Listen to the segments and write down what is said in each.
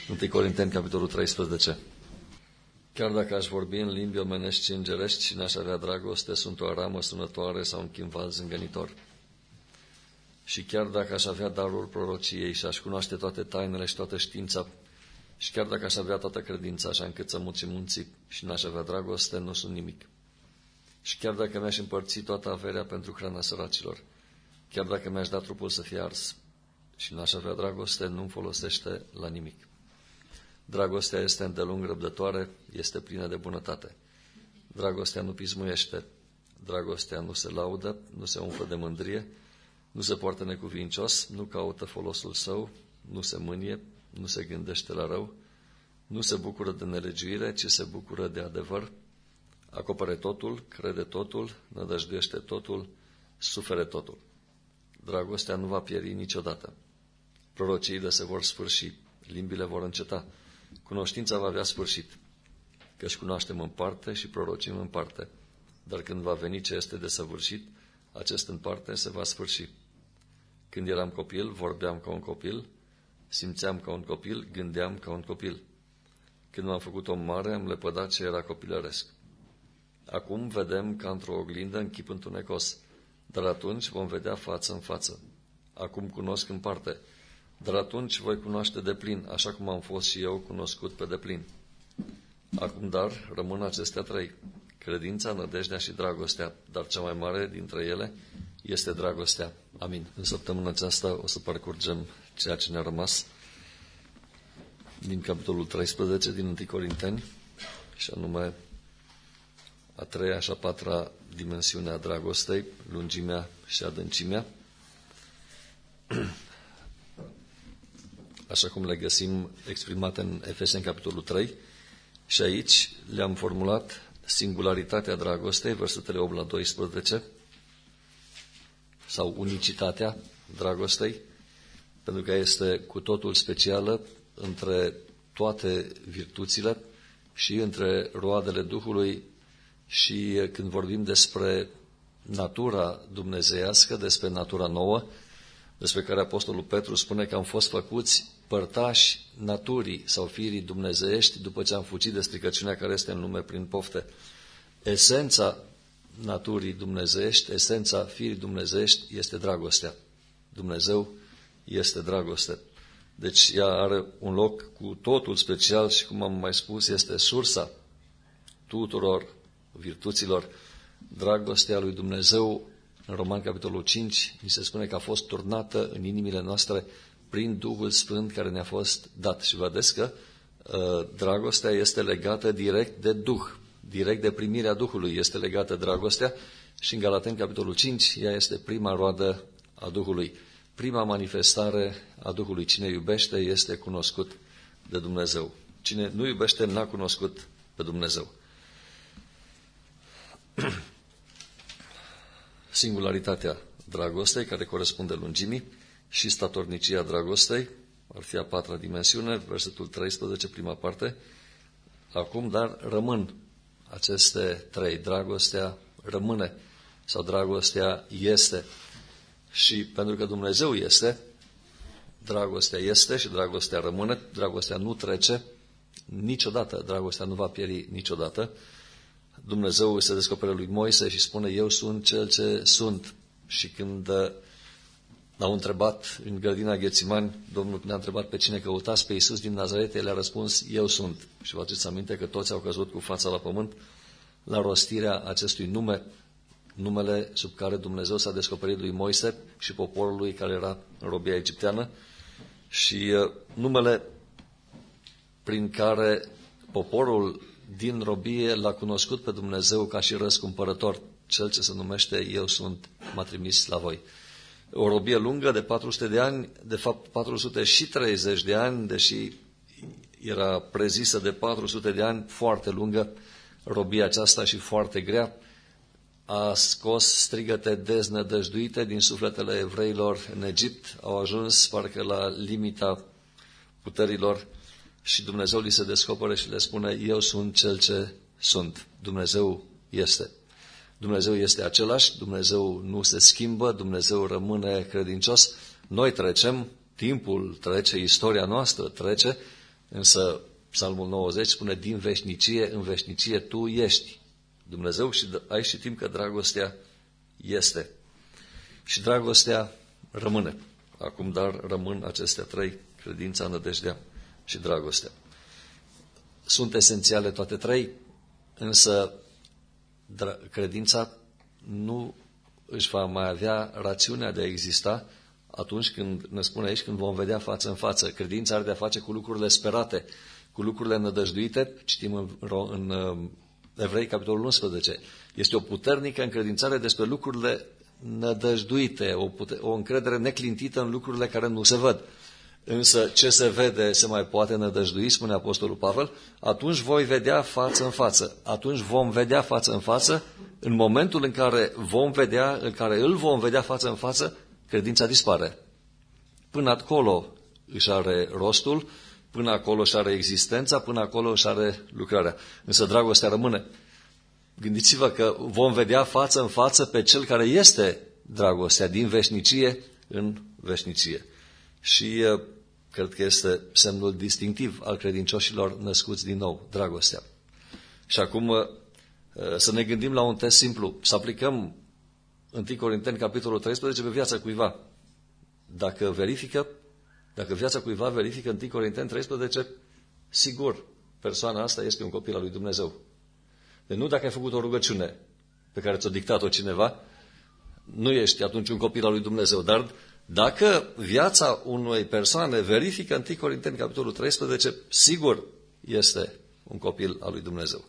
1 Corinteni, capitolul 13. Chiar dacă aș vorbi în limbi omenești și îngerești și n-aș avea dragoste, sunt o aramă sunătoare sau un chimval zângănitor. Și chiar dacă aș avea darul prorociei și aș cunoaște toate tainele și toată știința, și chiar dacă aș avea toată credința, așa încât să muți munții și n-aș avea dragoste, nu sunt nimic. Și chiar dacă mi-aș împărți toată averea pentru hrana săracilor, chiar dacă mi-aș da trupul să fie ars și n-aș avea dragoste, nu-mi folosește la nimic. Dragostea este îndelung răbdătoare, este plină de bunătate. Dragostea nu pismuiește, dragostea nu se laudă, nu se umflă de mândrie, nu se poartă necuvincios, nu caută folosul său, nu se mânie, nu se gândește la rău, nu se bucură de nelegiuire, ci se bucură de adevăr, acopere totul, crede totul, nădăjduiește totul, sufere totul. Dragostea nu va pieri niciodată. Prorociile se vor sfârși, limbile vor înceta, cunoștința va avea sfârșit, căci cunoaștem în parte și prorocim în parte, dar când va veni ce este desăvârșit, acest în parte se va sfârși. Când eram copil, vorbeam ca un copil, simțeam ca un copil, gândeam ca un copil. Când m-am făcut om mare, am lepădat ce era copilăresc. Acum vedem ca într-o oglindă în chip întunecos, dar atunci vom vedea față în față. Acum cunosc în parte, dar atunci voi cunoaște deplin, așa cum am fost și eu cunoscut pe deplin. Acum, dar, rămân acestea trei, credința, nădejdea și dragostea, dar cea mai mare dintre ele este dragostea. Amin. În săptămâna aceasta o să parcurgem ceea ce ne-a rămas din capitolul 13 din 1 Corinteni, și anume a treia și a patra dimensiune a dragostei, lungimea și adâncimea, așa cum le găsim exprimate în Efeseni, capitolul 3, și aici le-am formulat singularitatea dragostei, versetele 8 la 12, sau unicitatea dragostei, pentru că este cu totul specială între toate virtuțile și între roadele Duhului. Și când vorbim despre natura dumnezeiască, despre natura nouă, despre care Apostolul Petru spune că am fost făcuți părtași naturii sau firii dumnezeiești după ce am fugit de stricăciunea care este în lume prin pofte. Esența naturii dumnezeiești, esența firii dumnezeiești este dragostea. Dumnezeu este dragoste. Deci ea are un loc cu totul special și, cum am mai spus, este sursa tuturor virtuților. Dragostea lui Dumnezeu, în Roman capitolul 5, ni se spune că a fost turnată în inimile noastre prin Duhul Sfânt care ne-a fost dat. Și vedeți că dragostea este legată direct de Duh, direct de primirea Duhului este legată dragostea, și în Galateni capitolul 5 ea este prima roadă a Duhului, prima manifestare a Duhului. Cine iubește este cunoscut de Dumnezeu. Cine nu iubește n-a cunoscut pe Dumnezeu. Singularitatea dragostei, care corespunde lungimii, și statornicia dragostei, ar fi a patra dimensiune, versetul 13, prima parte. Acum, dar, rămân aceste trei. Dragostea rămâne, sau dragostea este. Și pentru că Dumnezeu este, dragostea este și dragostea rămâne, dragostea nu trece niciodată, dragostea nu va pieri niciodată. Dumnezeu se descoperă lui Moise și spune: eu sunt cel ce sunt. Și când l-au întrebat în grădina Ghețimani, Domnul ne-a întrebat pe cine căutați, pe Iisus din Nazaret, el a răspuns: eu sunt. Și vă aduceți aminte că toți au căzut cu fața la pământ la rostirea acestui nume, numele sub care Dumnezeu s-a descoperit lui Moise și poporului care era în robia egipteană, și numele prin care poporul din robie l-a cunoscut pe Dumnezeu ca și răscumpărător, cel ce se numește: eu sunt, m-a trimis la voi. O robie lungă de 400 de ani, de fapt 430 de ani, deși era prezisă de 400 de ani, foarte lungă robia aceasta și foarte grea, a scos strigăte deznădăjduite din sufletele evreilor în Egipt, au ajuns parcă la limita puterilor și Dumnezeu li se descoperă și le spune: eu sunt cel ce sunt. Dumnezeu este. Dumnezeu este același, Dumnezeu nu se schimbă, Dumnezeu rămâne credincios. Noi trecem, timpul trece, istoria noastră trece, Însă Psalmul 90 spune, din veșnicie în veșnicie tu ești Dumnezeu, și aici citim că dragostea este. Și dragostea rămâne. Acum, dar rămân acestea trei, credința, nădejdea și dragostea. Sunt esențiale toate trei, însă credința nu își va mai avea rațiunea de a exista atunci când, ne spune aici, când vom vedea față în față. Credința are de a face cu lucrurile sperate, cu lucrurile nădăjduite. Citim în Evrei, capitolul 11. Este o puternică încredințare despre lucrurile nădăjduite, o încredere neclintită în lucrurile care nu se văd. Însă ce se vede se mai poate nădăjdui, spune Apostolul Pavel, atunci voi vedea față în față. Atunci vom vedea față în față, în momentul în care îl vom vedea față în față, credința dispare. Până acolo își are rostul, până acolo își are existența, până acolo își are lucrarea. Însă dragostea rămâne. Gândiți-vă că vom vedea față în față pe cel care este dragostea, din veșnicie în veșnicie. Și cred că este semnul distinctiv al credincioșilor născuți din nou, dragostea. Și acum să ne gândim la un test simplu, să aplicăm 1 Corinteni, capitolul 13, pe viața cuiva. Dacă viața cuiva verifică 1 Corinteni 13, sigur, persoana asta este un copil al lui Dumnezeu. Deci nu dacă ai făcut o rugăciune pe care ți-o dictat-o cineva, nu ești atunci un copil al lui Dumnezeu. Dar dacă viața unei persoane verifică 1 Corinteni, capitolul 13, sigur este un copil al lui Dumnezeu.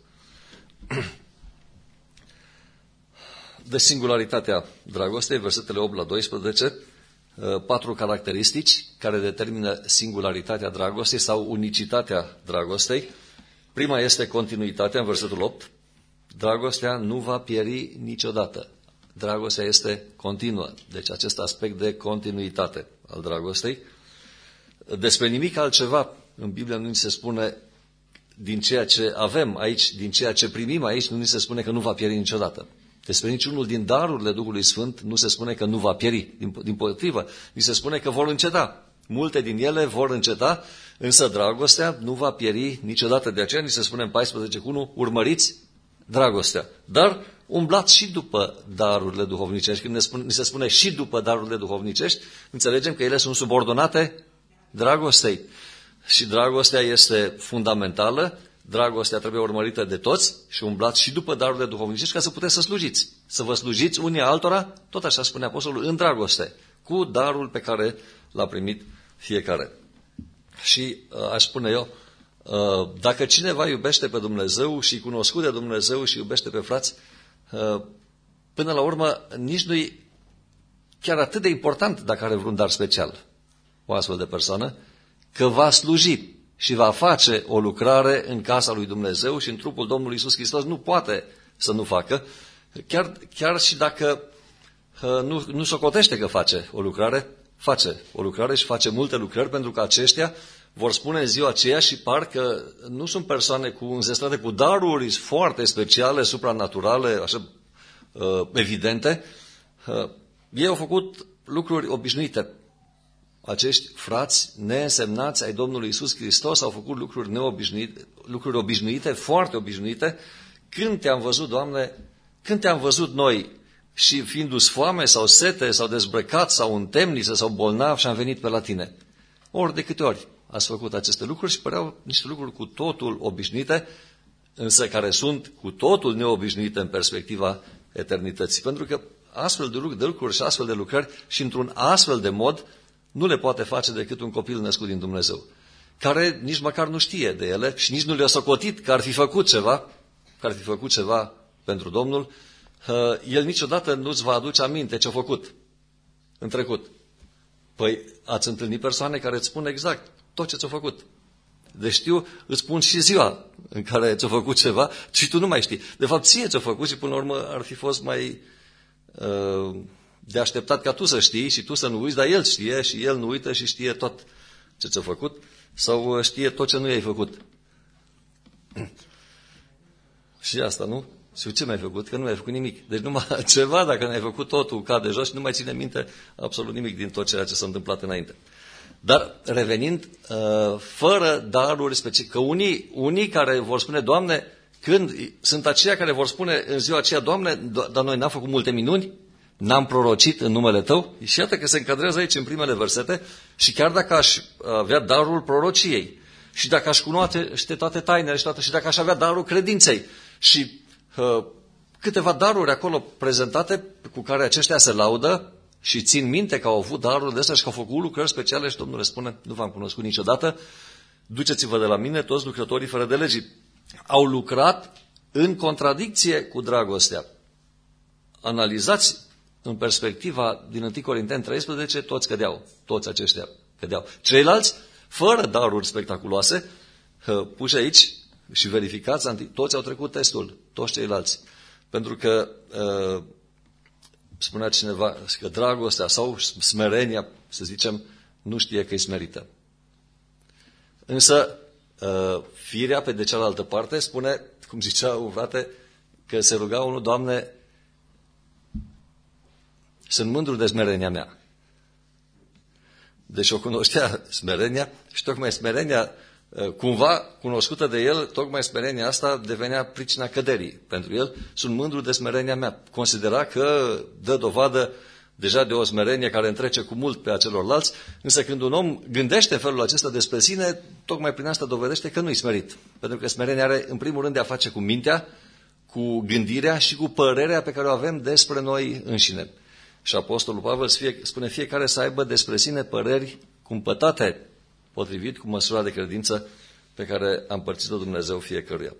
De singularitatea dragostei, versetele 8 la 12, 4 caracteristici care determină singularitatea dragostei sau unicitatea dragostei. Prima este continuitatea, în versetul 8. Dragostea nu va pieri niciodată. Dragostea este continuă. Deci acest aspect de continuitate al dragostei. Despre nimic altceva în Biblie nu ni se spune, din ceea ce avem aici, din ceea ce primim aici, nu ni se spune că nu va pieri niciodată. Despre niciunul din darurile Duhului Sfânt nu se spune că nu va pieri. Dimpotrivă, ni se spune că vor înceta. Multe din ele vor înceta, însă dragostea nu va pieri niciodată. De aceea ni se spune în 14:1, urmăriți dragostea. Dar umblați și după darurile duhovnicești. Când ni se spune și după darurile duhovnicești, înțelegem că ele sunt subordonate dragostei. Și dragostea este fundamentală, dragostea trebuie urmărită de toți și umblați și după darurile duhovnicești ca să puteți să slujiți. Să vă slujiți unii altora, tot așa spune Apostolul, în dragoste, cu darul pe care l-a primit fiecare. Și aș spune eu, dacă cineva iubește pe Dumnezeu și cunoscut de Dumnezeu și iubește pe frați, până la urmă nici nu-i chiar atât de important dacă are vreun dar special o astfel de persoană, că va sluji și va face o lucrare în casa lui Dumnezeu și în trupul Domnului Iisus Hristos nu poate să nu facă, chiar și dacă nu socotește că face o lucrare și face multe lucrări, pentru că aceștia vor spune în ziua aceea și parcă nu sunt persoane înzestrate cu daruri foarte speciale, supranaturale, așa evidente. Ei au făcut lucruri obișnuite. Acești frați neînsemnați ai Domnului Iisus Hristos au făcut lucruri obișnuite, foarte obișnuite. Când te-am văzut, Doamne, când te-am văzut noi și fiindu-ți foame sau sete sau dezbrăcat sau în temniță sau bolnav și am venit pe la tine. Ori de câte ori ați făcut aceste lucruri și păreau niște lucruri cu totul obișnuite, însă care sunt cu totul neobișnuite în perspectiva eternității. Pentru că astfel de lucruri și astfel de lucrări și într-un astfel de mod nu le poate face decât un copil născut din Dumnezeu, care nici măcar nu știe de ele și nici nu le-a socotit că ar fi făcut ceva pentru Domnul. El niciodată nu-ți va aduce aminte ce-a făcut în trecut. Păi ați întâlnit persoane care îți spun exact tot ce ți-a făcut. Deci îți spun și ziua în care ți-a făcut ceva și tu nu mai știi. De fapt, ție ți-a făcut și până la urmă ar fi fost mai de așteptat ca tu să știi și tu să nu uiți, dar el știe și el nu uită și știe tot ce ți-a făcut sau știe tot ce nu i-ai făcut. Și asta, nu? Și ce mi-ai făcut? Că nu mi-ai făcut nimic. Deci numai dacă n-ai făcut totul, cade jos și nu mai ține minte absolut nimic din tot ceea ce s-a întâmplat înainte. Dar revenind, fără daruri specifice, că unii care vor spune, Doamne, când sunt aceia care vor spune în ziua aceea, Doamne, dar noi n-am făcut multe minuni, n-am prorocit în numele Tău, și iată că se încadrează aici în primele versete, și chiar dacă aș avea darul prorociei, și dacă aș cunoaște toate tainele și dacă aș avea darul credinței, și câteva daruri acolo prezentate cu care aceștia se laudă și țin minte că au avut darul de astea și că au făcut lucrări speciale și Domnul le spune, nu v-am cunoscut niciodată, duceți-vă de la mine toți lucrătorii fără de legii. Au lucrat în contradicție cu dragostea. Analizați în perspectiva din 1 Corinteni 13, toți cădeau, toți aceștia cădeau. Ceilalți, fără daruri spectaculoase, puși aici și verificați, toți au trecut testul, toți ceilalți. Pentru că spunea cineva că dragostea sau smerenia, să zicem, nu știe că e smerită. Însă, firea, pe de cealaltă parte, spune, cum zicea un frate, că se ruga unul, Doamne, sunt mândru de smerenia mea. Deci o cunoștea smerenia și tocmai smerenia, cumva cunoscută de el, tocmai smerenia asta devenea pricina căderii. Pentru el, sunt mândru de smerenia mea. Considera că dă dovadă deja de o smerenie care întrece cu mult pe acelorlalți, însă când un om gândește în felul acesta despre sine, tocmai prin asta dovedește că nu-i smerit. Pentru că smerenia are, în primul rând, de a face cu mintea, cu gândirea și cu părerea pe care o avem despre noi înșine. Și Apostolul Pavel spune fiecare să aibă despre sine păreri cumpătate, potrivit cu măsura de credință pe care a împărțit-o Dumnezeu fiecăruia.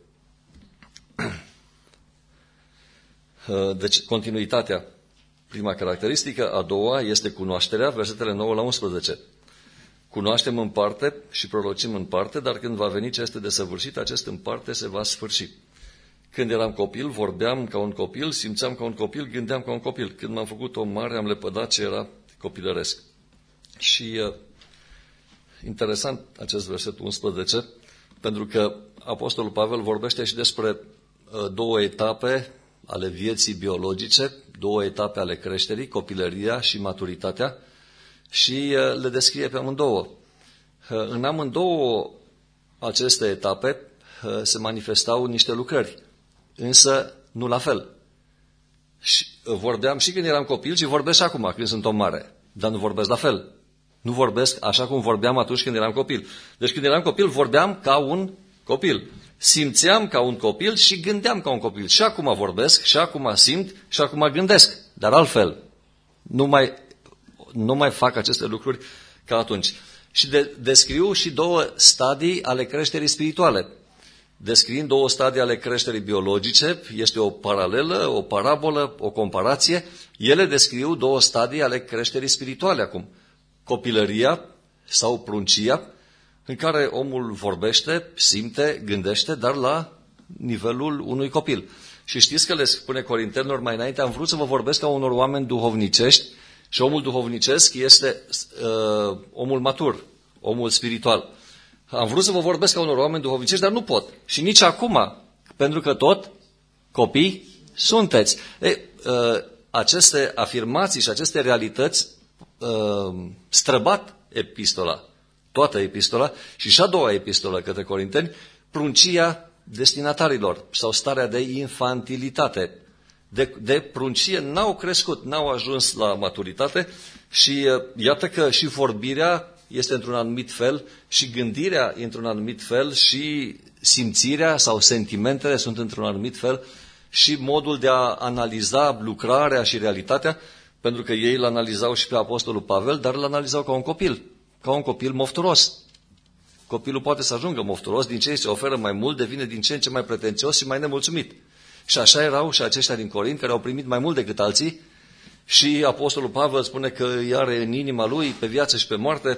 Deci, continuitatea. Prima caracteristică, a doua este cunoașterea, versetele 9 la 11. Cunoaștem în parte și prorocim în parte, dar când va veni ce este desăvârșit, acest în parte se va sfârși. Când eram copil, vorbeam ca un copil, simțeam ca un copil, gândeam ca un copil. Când m-am făcut om mare, am lepădat ce era copilăresc. Și interesant acest verset 11, pentru că Apostolul Pavel vorbește și despre două etape ale vieții biologice, două etape ale creșterii, copilăria și maturitatea, și le descrie pe amândouă. În amândouă aceste etape se manifestau niște lucrări, însă nu la fel. Și vorbeam și când eram copil și vorbesc acum când sunt om mare, dar nu vorbesc la fel. Nu vorbesc așa cum vorbeam atunci când eram copil. Deci când eram copil vorbeam ca un copil. Simțeam ca un copil și gândeam ca un copil. Și acum vorbesc, și acum simt, și acum gândesc. Dar altfel. Nu mai fac aceste lucruri ca atunci. Și descriu și două stadii ale creșterii spirituale. Descriind două stadii ale creșterii biologice, este o paralelă, o parabolă, o comparație. Ele descriu două stadii ale creșterii spirituale acum. Copilăria sau pruncia, în care omul vorbește, simte, gândește, dar la nivelul unui copil. Și știți că le spune Corintenilor mai înainte, am vrut să vă vorbesc ca unor oameni duhovnicești și omul duhovnicesc este omul matur, omul spiritual. Am vrut să vă vorbesc ca unor oameni duhovnicești, dar nu pot. Și nici acum, pentru că tot copii sunteți. Aceste afirmații și aceste realități străbat epistola, toată epistola și a doua epistolă către Corinteni, pruncia destinatarilor sau starea de infantilitate. De pruncie n-au crescut, n-au ajuns la maturitate și iată că și vorbirea este într-un anumit fel și gândirea într-un anumit fel și simțirea sau sentimentele sunt într-un anumit fel și modul de a analiza lucrarea și realitatea, pentru că ei îl analizau și pe Apostolul Pavel, dar îl analizau ca un copil mofturos. Copilul poate să ajungă mofturos, din ce îi se oferă mai mult, devine din ce în ce mai pretențios și mai nemulțumit. Și așa erau și aceștia din Corint, care au primit mai mult decât alții, și Apostolul Pavel spune că îi are în inima lui, pe viață și pe moarte.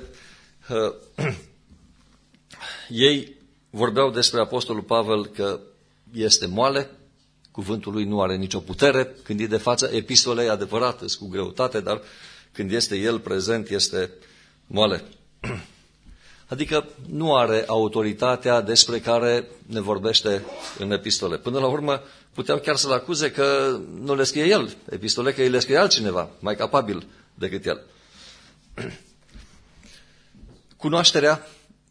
Ei vorbeau despre Apostolul Pavel că este moale, cuvântul lui nu are nicio putere, când e de față, epistole e adevărat, cu greutate, dar când este el prezent, este moale. Adică nu are autoritatea despre care ne vorbește în epistole. Până la urmă, puteau chiar să-l acuze că nu le scrie el epistole, că îi le scrie altcineva, mai capabil decât el. Cunoașterea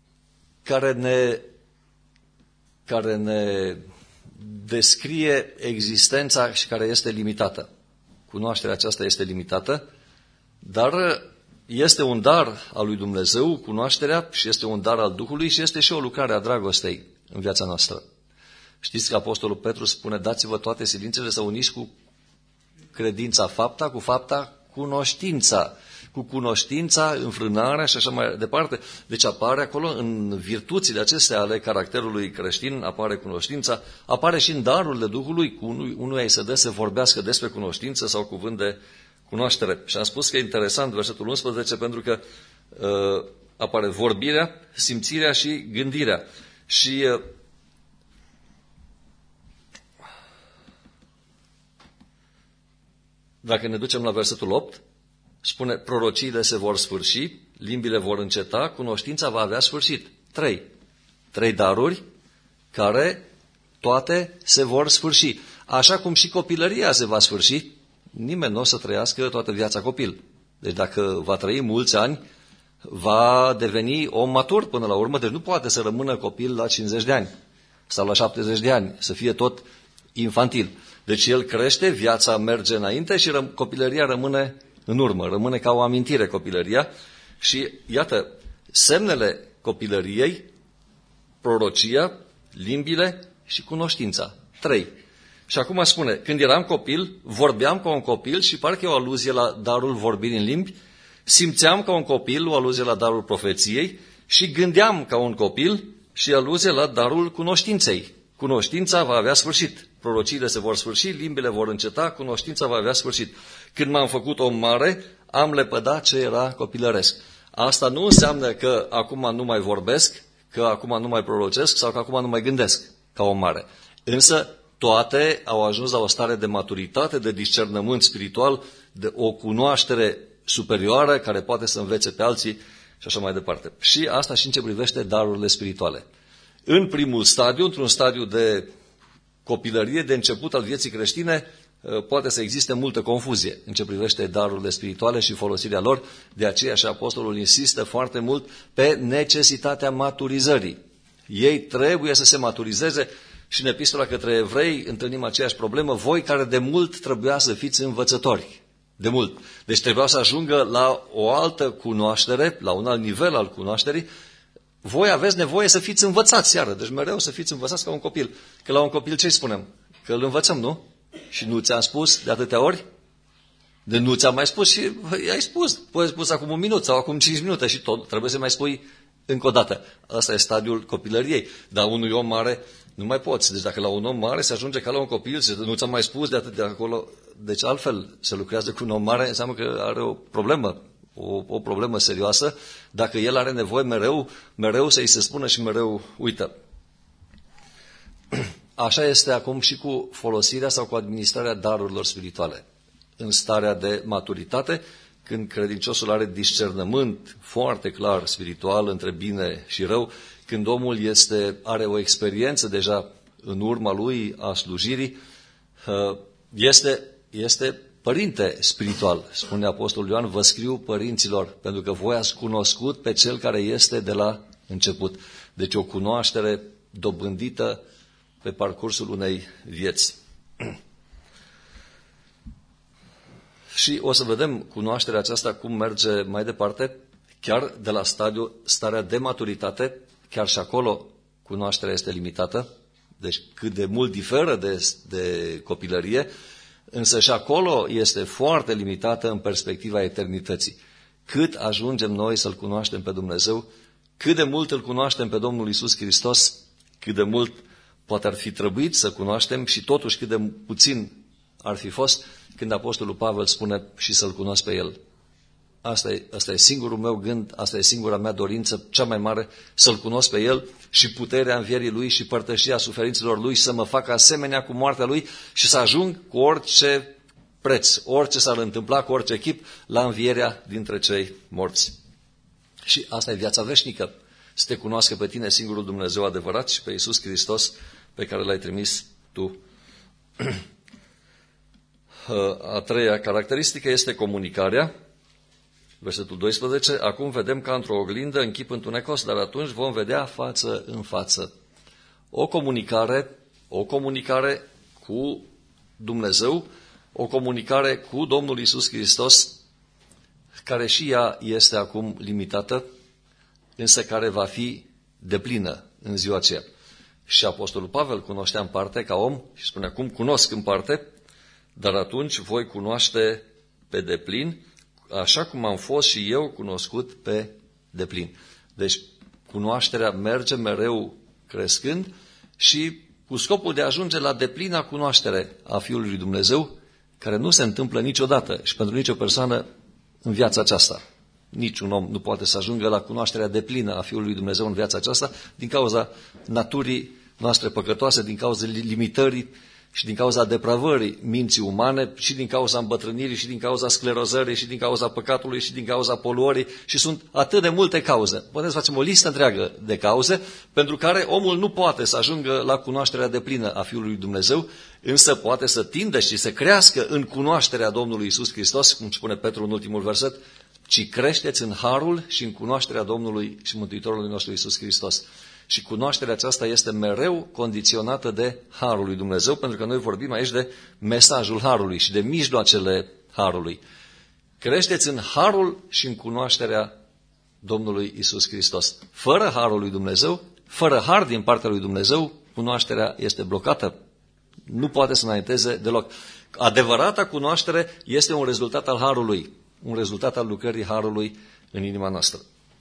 care ne descrie existența și care este limitată. Cunoașterea aceasta este limitată, dar este un dar al lui Dumnezeu, cunoașterea, și este un dar al Duhului și este și o lucrare a dragostei în viața noastră. Știți că Apostolul Petru spune, dați-vă toate silințele să uniți cu credința fapta, cu fapta cunoștința, cu cunoștința, înfrânarea și așa mai departe. Deci apare acolo, în virtuțile acestea ale caracterului creștin, apare cunoștința, apare și în darurile Duhului, cu unuia îi se dă să vorbească despre cunoștință sau cuvânt de cunoaștere. Și am spus că e interesant versetul 11 pentru că apare vorbirea, simțirea și gândirea. Și dacă ne ducem la versetul 8, spune, prorociile se vor sfârși, limbile vor înceta, cunoștința va avea sfârșit. Trei daruri care toate se vor sfârși. Așa cum și copilăria se va sfârși, nimeni nu o să trăiască toată viața copil. Deci dacă va trăi mulți ani, va deveni om matur până la urmă, deci nu poate să rămână copil la 50 de ani sau la 70 de ani, să fie tot infantil. Deci el crește, viața merge înainte și copilăria rămâne în urmă, rămâne ca o amintire copilăria și iată, semnele copilăriei, prorocia, limbile și cunoștința. 3. Și acum spune, când eram copil, vorbeam ca un copil și parcă e o aluzie la darul vorbirii în limbi, simțeam ca un copil, o aluzie la darul profeției și gândeam ca un copil și aluzie la darul cunoștinței. Cunoștința va avea sfârșit. Prorociile se vor sfârși, limbile vor înceta, cunoștința va avea sfârșit. Când m-am făcut om mare, am lepădat ce era copilăresc. Asta nu înseamnă că acum nu mai vorbesc, că acum nu mai prorocesc sau că acum nu mai gândesc ca om mare. Însă toate au ajuns la o stare de maturitate, de discernământ spiritual, de o cunoaștere superioară care poate să învețe pe alții și așa mai departe. Și asta și în ce privește darurile spirituale. În primul stadiu, într-un stadiu de copilărie, de început al vieții creștine, poate să existe multă confuzie în ce privește darurile spirituale și folosirea lor. De aceea și apostolul insistă foarte mult pe necesitatea maturizării. Ei trebuie să se maturizeze și în epistola către evrei întâlnim aceeași problemă. Voi care de mult trebuia să fiți învățători. De mult. Deci trebuia să ajungă la o altă cunoaștere, la un alt nivel al cunoașterii. Voi aveți nevoie să fiți învățați, iară. Deci mereu să fiți învățați ca un copil. Că la un copil ce-i spunem? Că îl învățăm, nu? Și nu ți-am spus de atâtea ori? De nu ți-am mai spus și i-ai spus. Poți spus acum 1 minut sau acum 5 minute și tot. Trebuie să mai spui încă o dată. Asta e stadiul copilăriei. Dar unui om mare nu mai poți. Deci dacă la un om mare se ajunge ca la un copil și nu ți-am mai spus de atât de acolo. Deci altfel se lucrează cu un om mare, înseamnă că are o problemă. O problemă serioasă, dacă el are nevoie mereu să-i se spună și mereu uită. Așa este acum și cu folosirea sau cu administrarea darurilor spirituale. În starea de maturitate, când credinciosul are discernământ foarte clar spiritual între bine și rău, când omul are o experiență deja în urma lui a slujirii, este părinte spiritual. Spune Apostolul Ioan, vă scriu părinților, pentru că voi ați cunoscut pe cel care este de la început. Deci o cunoaștere dobândită pe parcursul unei vieți. Și o să vedem cunoașterea aceasta cum merge mai departe, chiar de la starea de maturitate, chiar și acolo cunoașterea este limitată, deci cât de mult diferă de copilărie, însă și acolo este foarte limitată în perspectiva eternității. Cât ajungem noi să-L cunoaștem pe Dumnezeu, cât de mult îl cunoaștem pe Domnul Iisus Hristos, cât de mult poate ar fi trebuit să cunoaștem și totuși cât de puțin ar fi fost când Apostolul Pavel spune și să-L cunosc pe El. Asta e singurul meu gând, asta e singura mea dorință, cea mai mare, să-L cunosc pe El și puterea învierii Lui și părtășia suferințelor Lui și să mă fac asemenea cu moartea Lui și să ajung cu orice preț, orice s-ar întâmpla, cu orice chip, la învierea dintre cei morți. Și asta e viața veșnică, să te cunoască pe tine singurul Dumnezeu adevărat și pe Iisus Hristos pe care L-ai trimis tu. A treia caracteristică este comunicarea. Versetul 12, acum vedem ca într-o oglindă în chip întunecos, dar atunci vom vedea față în față. O comunicare cu Dumnezeu, o comunicare cu Domnul Iisus Hristos, care și ea este acum limitată, însă care va fi deplină în ziua aceea. Și Apostolul Pavel cunoștea în parte ca om și spunea, acum cunosc în parte, dar atunci voi cunoaște pe deplin, așa cum am fost și eu cunoscut pe deplin. Deci cunoașterea merge mereu crescând și cu scopul de a ajunge la deplina cunoaștere a Fiului lui Dumnezeu, care nu se întâmplă niciodată și pentru nicio persoană în viața aceasta. Niciun om nu poate să ajungă la cunoașterea deplină a Fiului lui Dumnezeu în viața aceasta din cauza naturii noastre păcătoase, din cauza limitării și din cauza depravării minții umane și din cauza îmbătrânirii și din cauza sclerozării și din cauza păcatului și din cauza poluării și sunt atât de multe cauze. Putem să facem o listă întreagă de cauze pentru care omul nu poate să ajungă la cunoașterea deplină a Fiului lui Dumnezeu, însă poate să tindă și să crească în cunoașterea Domnului Iisus Hristos, cum spune Petru în ultimul verset, ci creșteți în harul și în cunoașterea Domnului și Mântuitorului nostru Iisus Hristos. Și cunoașterea aceasta este mereu condiționată de harul lui Dumnezeu, pentru că noi vorbim aici de mesajul harului și de mijloacele harului. Creșteți în harul și în cunoașterea Domnului Iisus Hristos. Fără harul lui Dumnezeu, fără har din partea lui Dumnezeu, cunoașterea este blocată. Nu poate să înainteze deloc. Adevărata cunoaștere este un rezultat al harului, un rezultat al lucrării harului în inima noastră.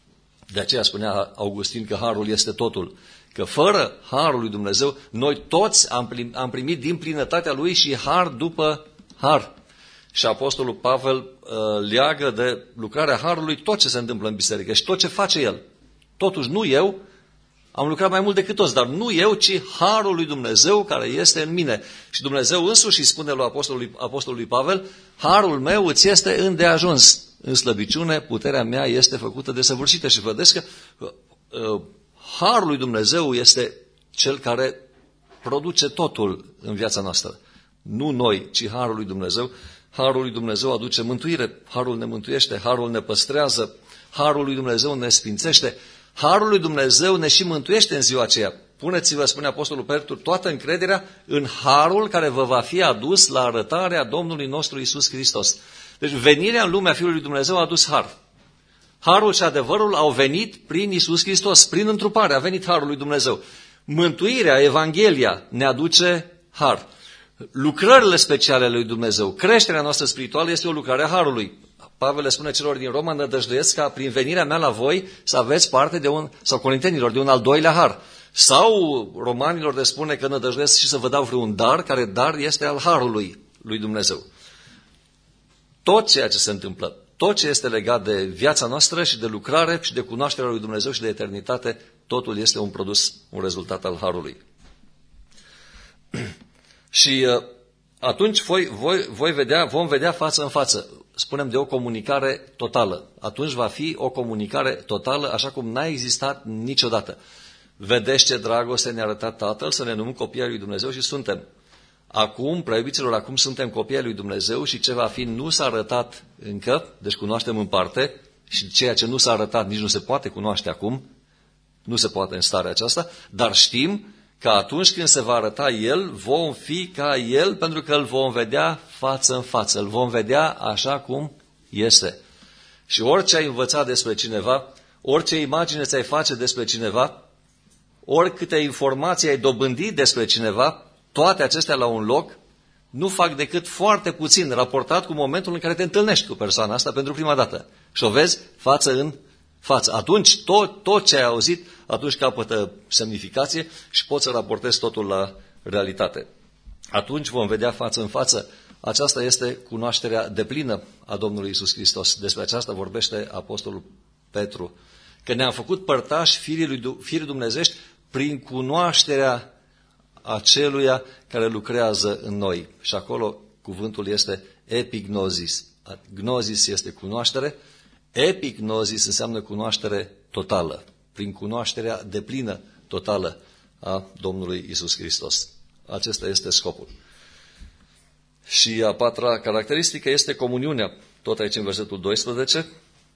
De aceea spunea Augustin că harul este totul. Că fără harul lui Dumnezeu, noi toți am primit din plinătatea lui și har după har. Și Apostolul Pavel leagă de lucrarea harului tot ce se întâmplă în biserică și tot ce face el. Totuși nu eu, am lucrat mai mult decât toți, dar nu eu, ci harul lui Dumnezeu care este în mine. Și Dumnezeu însuși îi spune lui Apostolului Pavel, harul meu îți este îndeajuns. În slăbiciune, puterea mea este făcută desăvârșită. Și vedeți că harul lui Dumnezeu este cel care produce totul în viața noastră. Nu noi, ci harul lui Dumnezeu. Harul lui Dumnezeu aduce mântuire, harul ne mântuiește, harul ne păstrează, harul lui Dumnezeu ne sfințește, harul lui Dumnezeu ne și mântuiește în ziua aceea. Puneți-vă, spune Apostolul Petru, toată încrederea în harul care vă va fi adus la arătarea Domnului nostru Iisus Hristos. Deci venirea în lumea Fiului lui Dumnezeu a adus har. Harul și adevărul au venit prin Iisus Hristos, prin întrupare a venit harul lui Dumnezeu. Mântuirea, Evanghelia ne aduce har. Lucrările speciale ale lui Dumnezeu, creșterea noastră spirituală este o lucrare a harului. Pavel le spune celor din Roma, nădăjduiesc ca prin venirea mea la voi să aveți parte de sau corintenilor, de un al doilea har. Sau romanilor le spune că nădăjduiesc și să vă dau vreun dar, care dar este al harului lui Dumnezeu. Tot ceea ce se întâmplă, tot ce este legat de viața noastră și de lucrare și de cunoașterea lui Dumnezeu și de eternitate, totul este un produs, un rezultat al harului. Și atunci vom vedea față în față. Spunem de o comunicare totală. Atunci va fi o comunicare totală, așa cum n-a existat niciodată. Vedeți ce dragoste ne-a arătat Tatăl să ne numim copii ai lui Dumnezeu și suntem. Acum, preiubiților, acum suntem copii ai lui Dumnezeu și ce va fi nu s-a arătat încă, deci cunoaștem în parte și ceea ce nu s-a arătat nici nu se poate cunoaște acum, nu se poate în starea aceasta, dar știm că atunci când se va arăta El, vom fi ca El pentru că îl vom vedea față în față, îl vom vedea așa cum este. Și orice ai învățat despre cineva, orice imagine ți-ai face despre cineva, oricâte informații ai dobândit despre cineva, toate acestea la un loc nu fac decât foarte puțin raportat cu momentul în care te întâlnești cu persoana asta pentru prima dată. Și o vezi față în față. Atunci tot ce ai auzit, atunci capătă semnificație și poți să raportezi totul la realitate. Atunci vom vedea față în față. Aceasta este cunoașterea deplină a Domnului Iisus Hristos. Despre aceasta vorbește Apostolul Petru. Că ne-am făcut părtași firii dumnezești prin cunoașterea aceluia care lucrează în noi. Și acolo cuvântul este epignosis. Gnosis este cunoaștere. Epignosis înseamnă cunoaștere totală. Prin cunoașterea deplină totală a Domnului Iisus Hristos. Acesta este scopul. Și a patra caracteristică este comuniunea. Tot aici în versetul 12.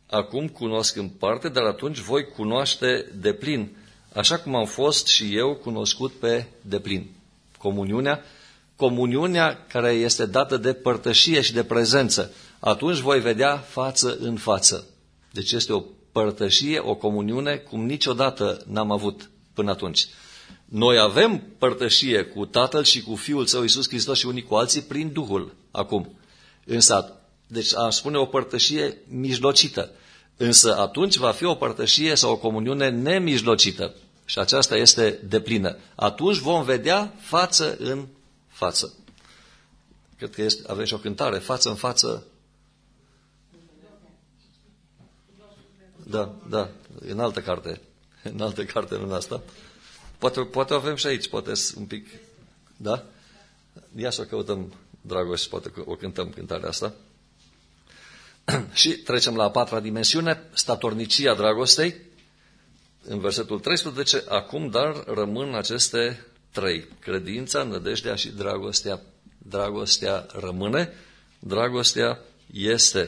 acum cunosc în parte, dar atunci voi cunoaște deplin, așa cum am fost și eu cunoscut pe deplin. Comuniunea care este dată de părtășie și de prezență. Atunci voi vedea față în față. Deci este o părtășie, o comuniune, cum niciodată n-am avut până atunci. Noi avem părtășie cu Tatăl și cu Fiul Său Iisus Hristos și unii cu alții prin Duhul acum. Însă, deci am spune o părtășie mijlocită. Însă atunci va fi o părtășie sau o comuniune nemijlocită. Și aceasta este deplină. Atunci vom vedea față în față. Cred că avem și o cântare, față în față. Da, în altă carte. În altă carte, nu în asta. Poate o avem și aici, poate un pic. Da? Ia să o căutăm, Dragoș, poate o cântăm cântarea asta. Și trecem la a patra dimensiune, statornicia dragostei. În versetul 13, acum dar rămân aceste trei: credința, nădejdea și dragostea. Dragostea rămâne, dragostea este.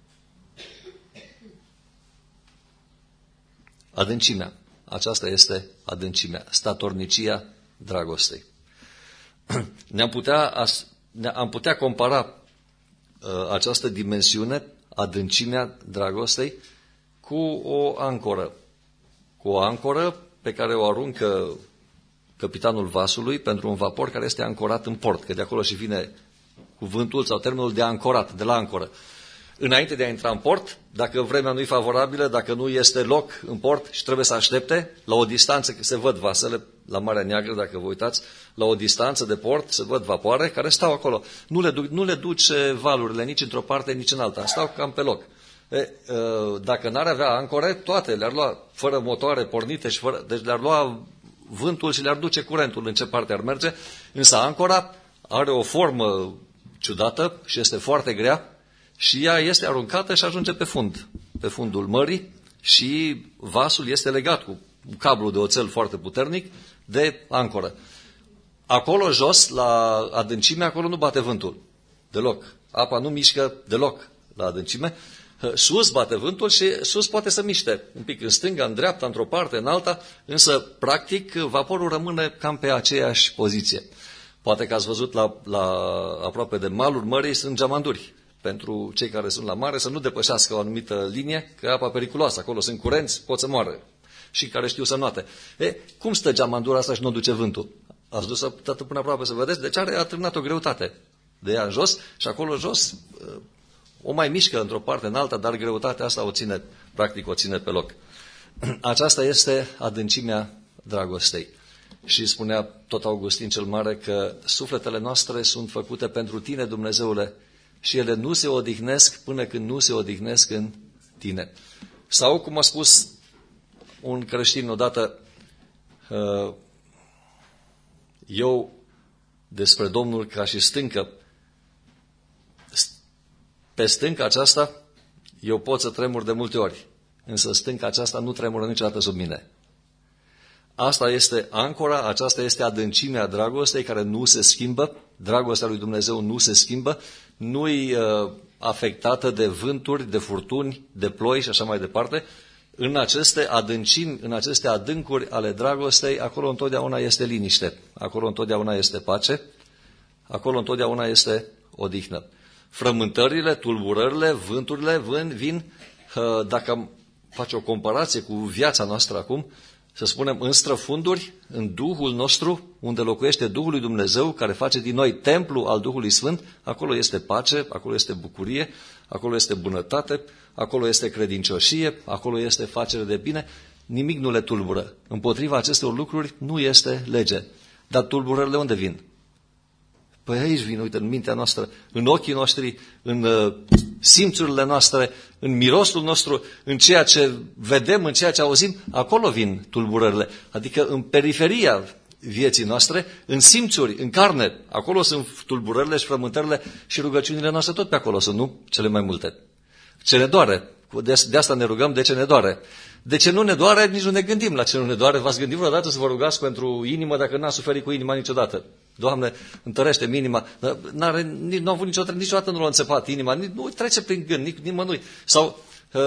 Adâncimea. Aceasta este adâncimea, statornicia dragostei. Am putea compara această dimensiune, adâncimea dragostei, cu o ancoră. Cu o ancoră pe care o aruncă capitanul vasului pentru un vapor care este ancorat în port, că de acolo și vine cuvântul sau termenul de ancorat, de la ancoră. Înainte de a intra în port, dacă vremea nu e favorabilă, dacă nu este loc în port și trebuie să aștepte, la o distanță, că se văd vasele la Marea Neagră, dacă vă uitați, la o distanță de port se văd vapoare care stau acolo. Nu le duce valurile nici într-o parte, nici în alta, stau cam pe loc. Dacă n-ar avea ancore, toate le-ar lua fără motoare pornite, deci le-ar lua vântul și le-ar duce curentul în ce parte ar merge, însă ancora are o formă ciudată și este foarte grea, și ea este aruncată și ajunge pe fundul mării și vasul este legat cu un cablu de oțel foarte puternic de ancoră. Acolo jos, la adâncime, acolo nu bate vântul deloc. Apa nu mișcă deloc la adâncime. Sus bate vântul și sus poate să miște un pic în stânga, în dreapta, într-o parte, în alta, însă, practic, vaporul rămâne cam pe aceeași poziție. Poate că ați văzut la aproape de malul mării sunt geamanduri. Pentru cei care sunt la mare, să nu depășească o anumită linie, că e apa periculoasă. Acolo sunt curenți, pot să moară. Și care știu să noate. Cum stă geamandura asta și nu duce vântul? Ați dus până aproape să vedeți? Deci a terminat o greutate de ea în jos și acolo jos o mai mișcă într-o parte în alta, dar greutatea asta practic o ține pe loc. Aceasta este adâncimea dragostei. Și spunea tot Augustin cel Mare că sufletele noastre sunt făcute pentru tine, Dumnezeule, și ele nu se odihnesc până când nu se odihnesc în tine. Sau, cum a spus un creștin odată, eu despre Domnul ca și stâncă, pe stânca aceasta eu pot să tremur de multe ori, însă stânca aceasta nu tremură niciodată sub mine. Asta este ancora, aceasta este adâncimea dragostei care nu se schimbă, dragostea lui Dumnezeu nu se schimbă, nu-i afectată de vânturi, de furtuni, de ploi și așa mai departe. În aceste adâncimi, în aceste adâncuri ale dragostei, acolo întotdeauna este liniște, acolo întotdeauna este pace, acolo întotdeauna este odihnă. Frământările, tulburările, vânturile vin, dacă face o comparație cu viața noastră acum, să spunem, în străfunduri, în Duhul nostru, unde locuiește Duhul lui Dumnezeu, care face din noi templu al Duhului Sfânt, acolo este pace, acolo este bucurie, acolo este bunătate, acolo este credincioșie, acolo este facere de bine, nimic nu le tulbură. Împotriva acestor lucruri nu este lege. Dar tulburările unde vin? Păi aici vin, uite, în mintea noastră, în ochii noștri, în simțurile noastre, în mirosul nostru, în ceea ce vedem, în ceea ce auzim, acolo vin tulburările. Adică în periferia vieții noastre, în simțuri, în carne, acolo sunt tulburările și frământările și rugăciunile noastre tot pe acolo sunt, nu? Cele mai multe. Ce ne doare. De asta ne rugăm de ce ne doare. De ce nu ne doare, nici nu ne gândim la ce nu ne doare. V-ați gândit vreodată să vă rugați pentru inimă dacă n-ați suferit cu inima niciodată? Doamne, întărește-mi inima. Nu a avut niciodată nu l-a înțepat inima. Nu trece prin gând, nimănui. Sau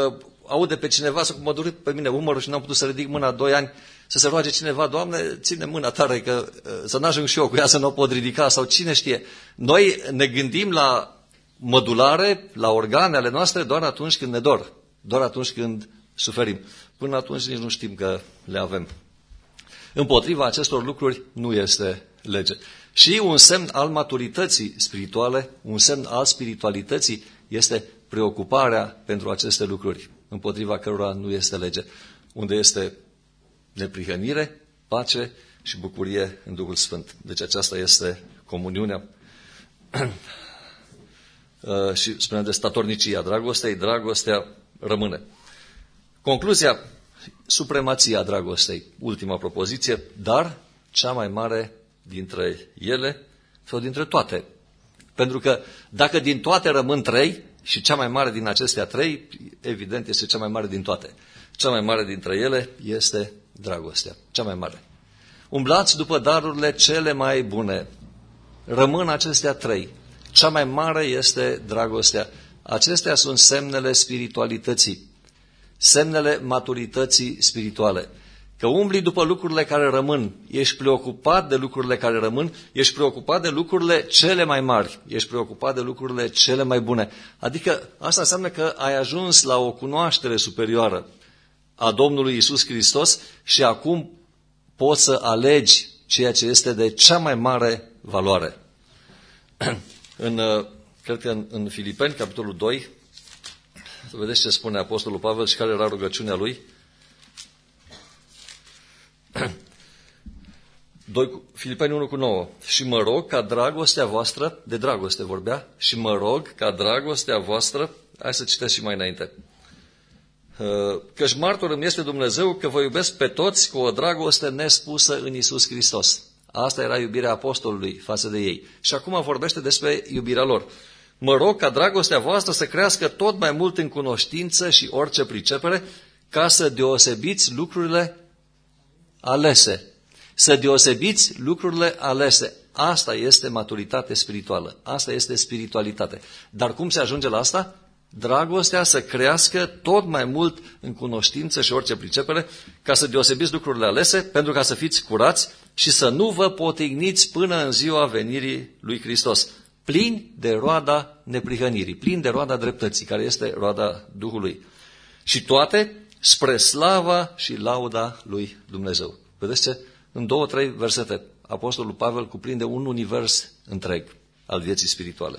aude pe cineva să mă durit pe mine umărul și n-am putut să ridic mâna 2 ani, să se roage cineva, Doamne, ține mâna tare, că să n-ajung și eu cu ea să nu o pot ridica, sau cine știe. Noi ne gândim la mădulare, la organe ale noastre doar atunci când ne dor, doar atunci când suferim. Până atunci nici nu știm că le avem. Împotriva acestor lucruri nu este lege. Și un semn al maturității spirituale, un semn al spiritualității este preocuparea pentru aceste lucruri, împotriva cărora nu este lege, unde este neprihănire, pace și bucurie în Duhul Sfânt. Deci aceasta este comuniunea și spuneam de statornicia dragostei, dragostea rămâne. Concluzia, supremația dragostei, ultima propoziție, dar cea mai mare dintre ele sau dintre toate. Pentru că dacă din toate rămân 3 și cea mai mare din acestea 3, evident este cea mai mare din toate. Cea mai mare dintre ele este dragostea, cea mai mare. Umblați după darurile cele mai bune. Rămân acestea 3. Cea mai mare este dragostea. Acestea sunt semnele spiritualității, semnele maturității spirituale. Că umbli după lucrurile care rămân, ești preocupat de lucrurile care rămân, ești preocupat de lucrurile cele mai mari, ești preocupat de lucrurile cele mai bune. Adică asta înseamnă că ai ajuns la o cunoaștere superioară a Domnului Iisus Hristos și acum poți să alegi ceea ce este de cea mai mare valoare. Cred că în Filipeni, capitolul 2, să vedeți ce spune Apostolul Pavel și care era rugăciunea lui. Filipeni 1:9. Și mă rog ca dragostea voastră, de dragoste vorbea, și mă rog ca dragostea voastră, hai să citesc și mai înainte, căci martor îmi este Dumnezeu că vă iubesc pe toți cu o dragoste nespusă în Iisus Hristos. Asta era iubirea apostolului față de ei. Și acum vorbește despre iubirea lor. Mă rog ca dragostea voastră să crească tot mai mult în cunoștință și orice pricepere, ca să deosebiți lucrurile alese. Să deosebiți lucrurile alese. Asta este maturitate spirituală. Asta este spiritualitate. Dar cum se ajunge la asta? Dragostea să crească tot mai mult în cunoștință și orice pricepere, ca să deosebiți lucrurile alese, pentru ca să fiți curați și să nu vă potigniți până în ziua venirii lui Hristos, plini de roada neprihănirii, plini de roada dreptății, care este roada Duhului. Și toate spre slava și lauda lui Dumnezeu. Vedeți ce? În 2-3 versete, Apostolul Pavel cuprinde un univers întreg al vieții spirituale.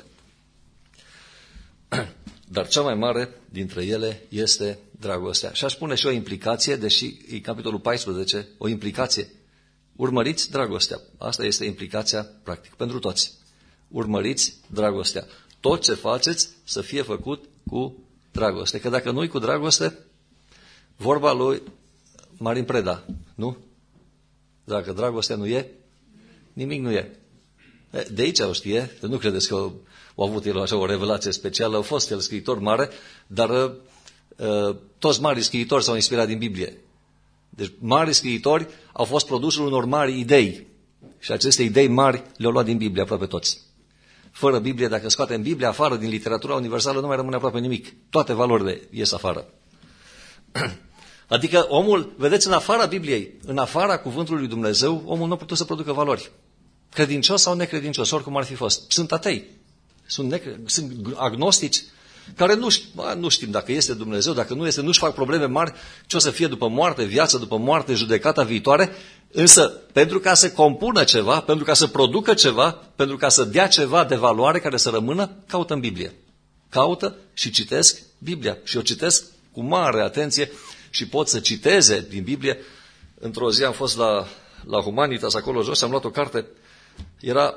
Dar cea mai mare dintre ele este dragostea. Și aș pune și o implicație, deși e capitolul 14, o implicație. Urmăriți dragostea. Asta este implicația practic pentru toți. Urmăriți dragostea. Tot ce faceți să fie făcut cu dragoste. Că dacă nu-i cu dragoste, vorba lui Marin Preda, nu? Dacă dragostea nu e, nimic nu e. De aici o știe, nu credeți că a avut el așa o revelație specială, a fost el scriitor mare, dar toți mari scriitori s-au inspirat din Biblie. Deci mari scriitori au fost produsul unor mari idei și aceste idei mari le-au luat din Biblie aproape toți. Fără Biblie, dacă scoatem Biblia afară din literatura universală, nu mai rămâne aproape nimic. Toate valorile ies afară. Adică omul, vedeți, în afara Bibliei, în afara cuvântului lui Dumnezeu, omul nu a putut să producă valori. Credincios sau necredincios, oricum ar fi fost. Sunt atei, sunt agnostici, care nu știm dacă este Dumnezeu, dacă nu este, nu-și fac probleme mari ce o să fie după moarte, viață după moarte, judecata viitoare, însă pentru ca să compună ceva, pentru ca să producă ceva, pentru ca să dea ceva de valoare care să rămână, caută în Biblie. Caută și citesc Biblia. Și o citesc cu mare atenție și pot să citeze din Biblie. Într-o zi am fost la Humanitas, acolo jos, am luat o carte, era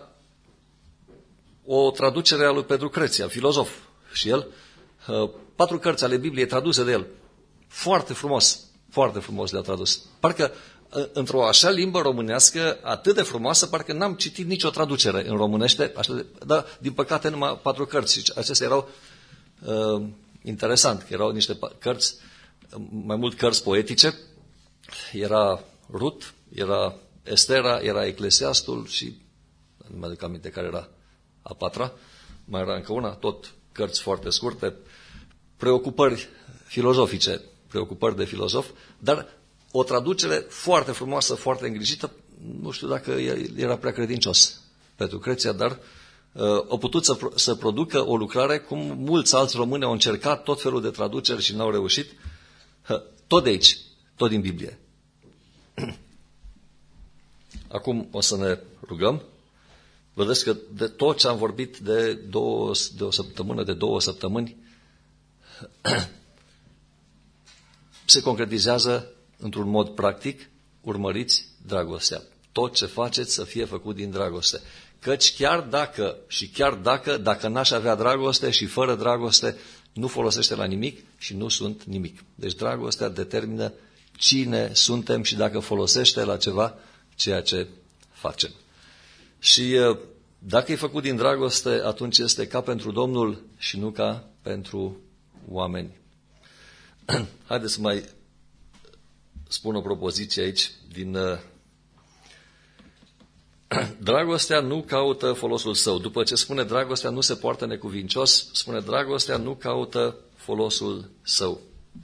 o traducere a lui Petru Creția, filozof, și el, 4 cărți ale Bibliei traduse de el. Foarte frumos le-a tradus. Parcă într-o așa limbă românească, atât de frumoasă, parcă n-am citit nicio traducere în românește, dar din păcate numai 4 cărți. Și acestea erau interesant, că erau niște cărți, mai mult cărți poetice. Era Rut, era Estera, era Eclesiastul și nu mă aduc aminte care era a 4-a, mai era încă una, tot cărți foarte scurte, preocupări filozofice, preocupări de filozof, dar o traducere foarte frumoasă, foarte îngrijită, nu știu dacă era prea credincios pentru Creția, dar a putut să producă o lucrare cum mulți alți români au încercat tot felul de traduceri și n-au reușit. Tot de aici, tot din Biblie. Acum o să ne rugăm. Vedeți că de tot ce am vorbit de o săptămână, de 2 săptămâni, se concretizează într-un mod practic. Urmăriți dragostea. Tot ce faceți să fie făcut din dragoste. Căci chiar dacă n-aș avea dragoste și fără dragoste, nu folosește la nimic și nu sunt nimic. Deci dragostea determină cine suntem și dacă folosește la ceva ceea ce facem. Și dacă e făcut din dragoste, atunci este ca pentru Domnul și nu ca pentru oameni. Haideți să mai spun o propoziție aici din... Dragostea nu caută folosul său. După ce spune dragostea nu se poartă necuvincios, spune dragostea nu caută folosul său.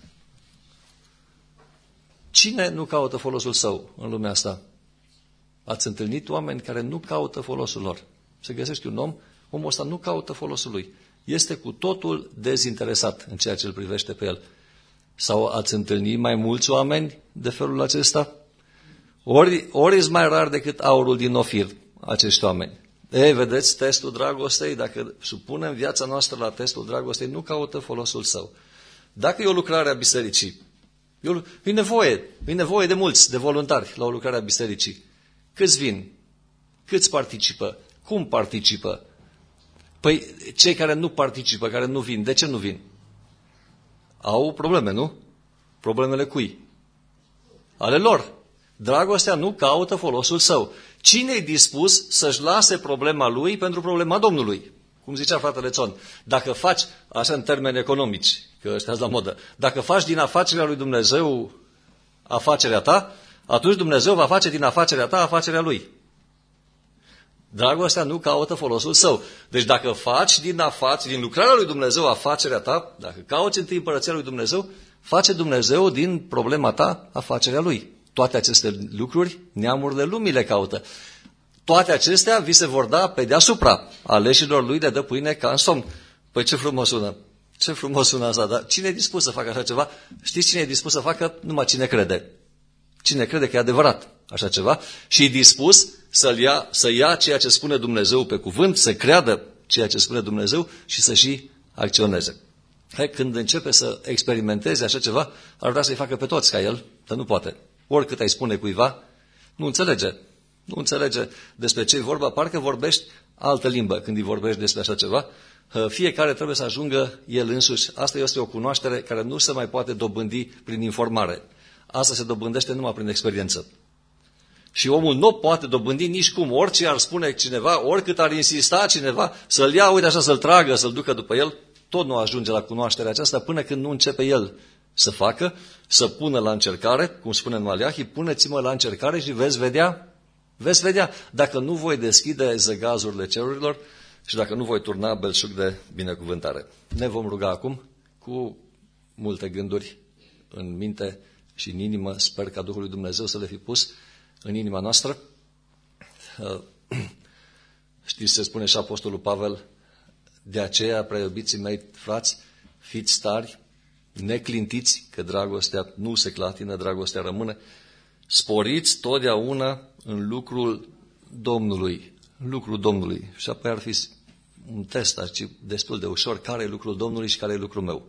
Cine nu caută folosul său în lumea asta? Ați întâlnit oameni care nu caută folosul lor. Se găsește un om, omul ăsta nu caută folosul lui. Este cu totul dezinteresat în ceea ce îl privește pe el. Sau ați întâlnit mai mulți oameni de felul acesta? Ori e mai rar decât aurul din Ofir, acești oameni. Ei, vedeți, testul dragostei, dacă supunem viața noastră la testul dragostei, nu caută folosul său. Dacă e o lucrare a bisericii, e nevoie de mulți, de voluntari la o lucrare a bisericii. Câți vin? Câți participă? Cum participă? Păi cei care nu participă, care nu vin, de ce nu vin? Au probleme, nu? Problemele cui? Ale lor. Dragostea nu caută folosul său. Cine e dispus să-și lase problema lui pentru problema Domnului? Cum zicea fratele Țon, dacă faci, așa în termeni economici, că ăștia la modă, dacă faci din afacerea lui Dumnezeu afacerea ta, atunci Dumnezeu va face din afacerea ta afacerea lui. Dragostea nu caută folosul său. Deci dacă faci din lucrarea lui Dumnezeu afacerea ta, dacă cauți întâi împărăția lui Dumnezeu, face Dumnezeu din problema ta afacerea lui. Toate aceste lucruri, neamurile lumii le caută. Toate acestea vi se vor da pe deasupra. Aleșilor lui le dă pâine ca în somn. Păi ce frumos sună! Ce frumos sună asta! Dar cine e dispus să facă așa ceva? Știți cine e dispus să facă? Numai cine crede. Cine crede că e adevărat așa ceva și e dispus să ia ceea ce spune Dumnezeu pe cuvânt, să creadă ceea ce spune Dumnezeu și să și acționeze. Când începe să experimenteze așa ceva, ar vrea să-i facă pe toți ca el, dar nu poate. Oricât ai spune cuiva, nu înțelege. Nu înțelege despre ce e vorba, parcă vorbești altă limbă când îi vorbești despre așa ceva. Fiecare trebuie să ajungă el însuși. Asta este o cunoaștere care nu se mai poate dobândi prin informare. Asta se dobândește numai prin experiență. Și omul nu poate dobândi nici cum. Orice ar spune cineva, oricât ar insista cineva, să-l ia, uite așa, să-l tragă, să-l ducă după el, tot nu ajunge la cunoașterea aceasta până când nu începe el să facă, să pună la încercare, cum spune în Maleahi, puneți-mă la încercare și veți vedea dacă nu voi deschide zăgazurile cerurilor și dacă nu voi turna belșug de binecuvântare. Ne vom ruga acum cu multe gânduri în minte și în inimă. Sper ca Duhul lui Dumnezeu să le fi pus în inima noastră. Știți ce spune și Apostolul Pavel? De aceea, prea iubiții mei frați, fiți tari, neclintiți, că dragostea nu se clatină, dragostea rămâne. Sporiți totdeauna în lucrul Domnului. Lucrul Domnului. Și apoi ar fi un test destul de ușor. Care e lucrul Domnului și care e lucrul meu?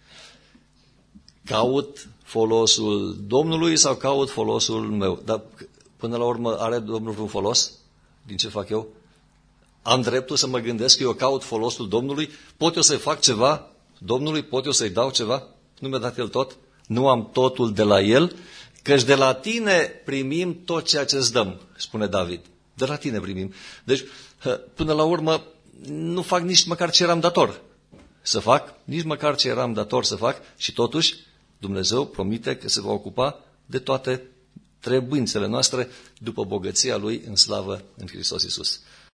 Caut folosul Domnului sau caut folosul meu? Dar până la urmă are Domnul vreun folos din ce fac eu? Am dreptul să mă gândesc că eu caut folosul Domnului? Pot eu să-i fac ceva Domnului? Pot eu să-i dau ceva? Nu mi-a dat El tot? Nu am totul de la El? Căci de la tine primim tot ceea ce îți dăm, spune David. De la tine primim. Deci, până la urmă, nu fac nici măcar ce eram dator să fac, nici măcar ce eram dator să fac și totuși Dumnezeu promite că se va ocupa de toate trebuințele noastre după bogăția Lui în slavă în Hristos Iisus.